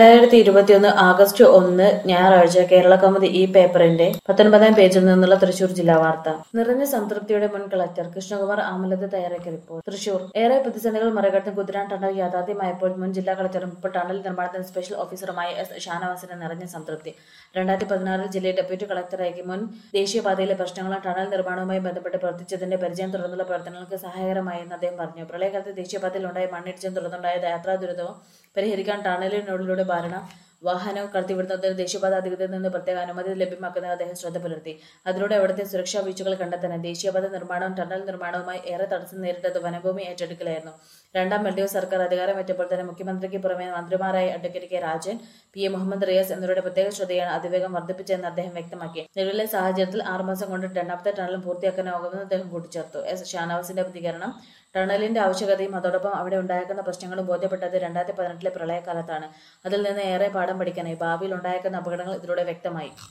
August 1 ഞായറാഴ്ച കേരളകൗമുദി ഈ പേപ്പറിന്റെ 19-ാം പേജിൽ നിന്നുള്ള തൃശൂർ ജില്ലാ വാർത്ത. നിറഞ്ഞ സംതൃപ്തിയോടെ മുൻ കളക്ടർ കൃഷ്ണകുമാർ ആമലത്ത് തയ്യാറാക്കിയ റിപ്പോർട്ട്. തൃശൂർ ഏറെ പ്രതിസന്ധികൾ മറികടന്ന് കുതിരാൻ ടണൽ യാഥാർത്ഥ്യമായപ്പോൾ മുൻ ജില്ലാ കളക്ടറും ഇപ്പോൾ ടണൽ നിർമ്മാണത്തിന് സ്പെഷ്യൽ ഓഫീസറുമായ എസ് ഷാനവാസിന് നിറഞ്ഞ സംതൃപ്തി. 2016-ൽ ജില്ലയിൽ ഡെപ്യൂട്ടി കളക്ടറായി മുൻ ദേശീയപാതയിലെ പ്രശ്നങ്ങളും ടണൽ നിർമ്മാണവുമായി ബന്ധപ്പെട്ട് പ്രവർത്തിച്ചതിന്റെ പരിചയം തുടർന്നുള്ള പ്രവർത്തനങ്ങൾക്ക് സഹായകരമായെന്ന് അദ്ദേഹം പറഞ്ഞു. പ്രളയകാലത്ത് ദേശീയപാതയിൽ ഉണ്ടായ മണ്ണിടിച്ചിലും തുടർന്നുണ്ടായ യാത്രാ ദുരിതവും പരിഹരിക്കാൻ ടണലിനുള്ളിലൂടെ വാഹനം കടത്തിവിടുന്നതിന് ദേശീയപാത അധികൃതരിൽ നിന്ന് പ്രത്യേക അനുമതി ലഭ്യമാക്കുന്നതിന് അദ്ദേഹം ശ്രദ്ധ പുലർത്തി. അതിലൂടെ അവിടുത്തെ സുരക്ഷാ വീഴ്ചകൾ കണ്ടെത്താൻ ദേശീയപാത നിർമ്മാണവും ടണൽ നിർമ്മാണവുമായി ഏറെ തടസ്സം നേരിട്ടത് വനഭൂമി ഏറ്റെടുക്കലായിരുന്നു. രണ്ടാം എൽ.ഡി.എഫ് സർക്കാർ അധികാരമേറ്റപ്പോൾ തന്നെ മുഖ്യമന്ത്രിക്ക് പുറമെ മന്ത്രിമാരായ advocate K Rajan, P A. Muhammad Riyas എന്നിവരുടെ പ്രത്യേക ശ്രദ്ധയാണ് അതിവേഗം വർദ്ധിപ്പിച്ചതെന്ന് അദ്ദേഹം വ്യക്തമാക്കി. നിലവിലെ സാഹചര്യത്തിൽ 6 മാസം കൊണ്ട് രണ്ടാമത്തെ ടണലും പൂർത്തിയാക്കാനാകുമെന്ന് അദ്ദേഹം കൂട്ടിച്ചേർത്തു. എസ് ഷാനവാസിന്റെ പ്രതികരണം. ടണലിന്റെ ആവശ്യകതയും അതോടൊപ്പം അവിടെ ഉണ്ടായേക്കുന്ന പ്രശ്നങ്ങളും ബോധ്യപ്പെട്ടത് 2018-ലെ പ്രളയകാലത്താണ്. അതിൽ നിന്ന് ഏറെ പാഠം പഠിക്കാനായി. ഭാവിയിൽ ഉണ്ടായേക്കുന്ന അപകടങ്ങൾ ഇതിലൂടെ വ്യക്തമായി.